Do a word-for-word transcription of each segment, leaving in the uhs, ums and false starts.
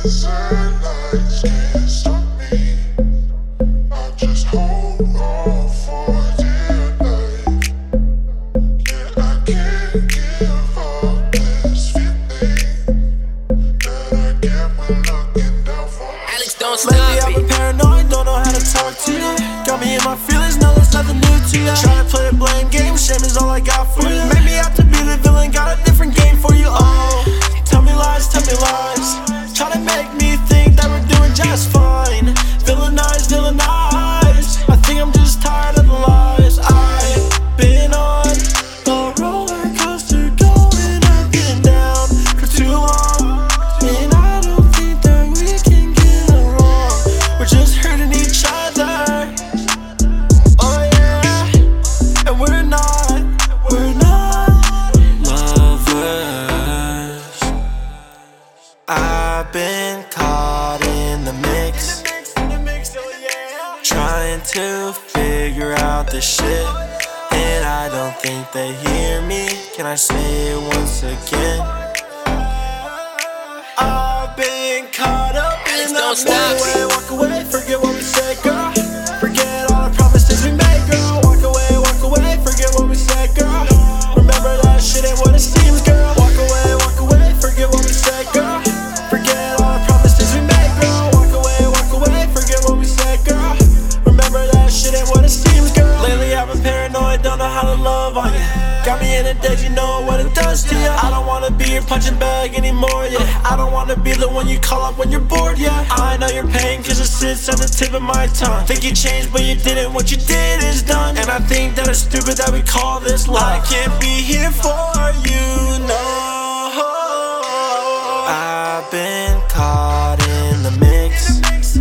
Lately I've been paranoid, don't know how to talk to you. Got me in my feelings, no there's nothing new to you. Try to play the blame game, shame is all I got for you. Make me out to be the villain, got a different game for you. Oh, tell me lies, tell me lies. Try to make me think that we're doing just fine. Villainize, villainize. I think I'm just tired of the lies. I've been on a roller coaster, going up and down for too long, and I don't think that we can get along. We're just hurting each other. Oh yeah, and we're not, we're not lovers. I've been caught in the mix, trying to figure out this shit, and I don't think they hear me. Can I say it once again? I've been caught up in the walk away, walk away, forget what we said, girl. Forget all the promises we made, girl. Walk away, walk away, forget what we said, girl. Remember that shit ain't what it seems, girl. Walk away, walk away, forget what we said, girl. Forget all the promises we made, girl. Walk away, walk away, forget what we said, girl. Remember that shit ain't what it seems, girl. Lately I've been paranoid, don't know how to love on you. Got me in a daze, you know what it does to you. I don't wanna be your punching bag anymore, yeah. I don't wanna be the one you call up when you're bored, yeah. I know your pain cause it sits on the tip of my tongue. Think you changed but you didn't, what you did is done. And I think that it's stupid that we call this love. I can't be here for you, no. I've been caught in the mix,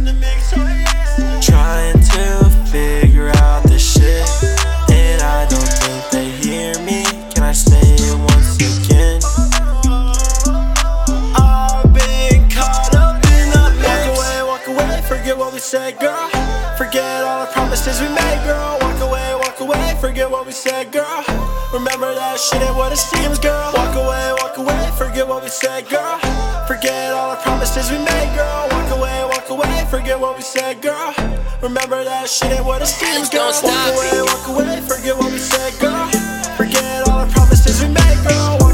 trying to figure out this shit, and I don't think they hear me. Can I say it once again? I've been caught up in the mix. Walk away, walk away, forget what we said, girl. Forget all the promises we made, girl. Walk away, walk away, forget what we said, girl. Remember that shit ain't what it seems, girl. Walk away, walk away, forget what we said, girl. Forget all the promises we made, girl. Walk away, walk away, forget what we said, girl. Remember that shit ain't what it seems, girl. Walk away, walk away, forget what we said, girl. Forget all the promises we made, girl.